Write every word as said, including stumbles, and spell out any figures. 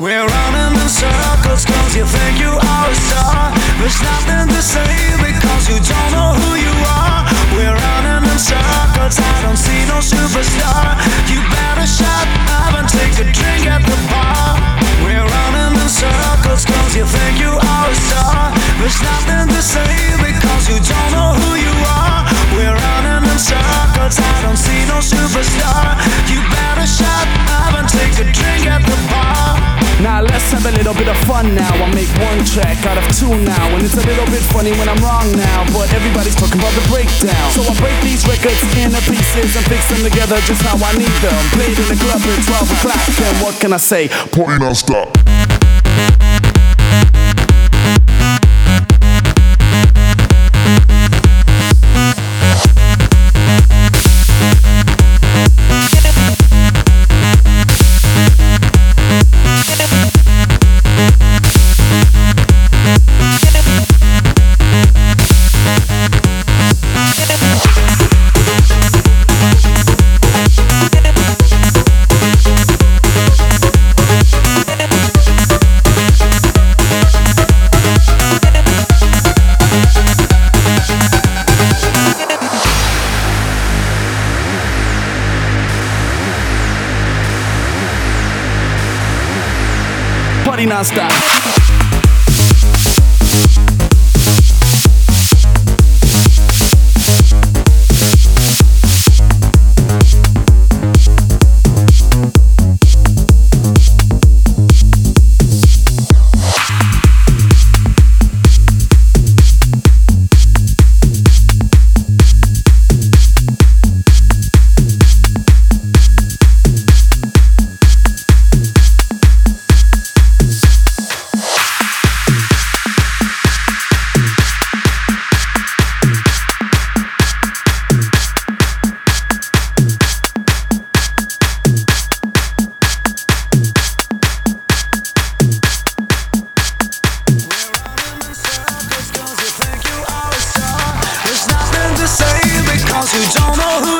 We're running in circles cause you think you are a star. There's nothing to say because you don't know who you are. We're running in circles, I don't see no superstar. You better shut up and take a drink at the bar. We're running in circles cause you think you are a star. There's nothing to say because you don't know who you are. We're running in circles, I don't see no superstar. You better shut up and take a drink at the bar. Now let's have a little bit of fun now. I make one track out of two now, and it's a little bit funny when I'm wrong now, but everybody's talking about the breakdown. So I break these records into pieces and fix them together just how I need them. Played in the club at twelve o'clock, and what can I say? Party non-stop. Party non-stop. You don't know who